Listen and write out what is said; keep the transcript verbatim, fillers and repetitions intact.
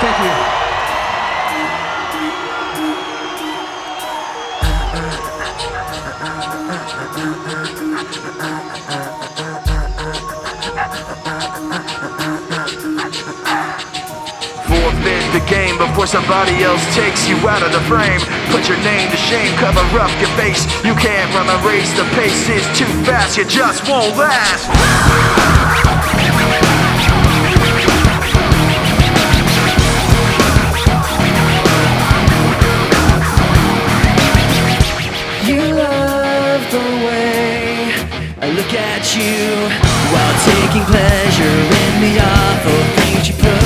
Thank you. Forfeit the game before somebody else takes you out of the frame. Put your name to shame, cover up your face. You can't run a race, the pace is too fast. You just won't last. You love the way I look at you while taking pleasure in the awful things you put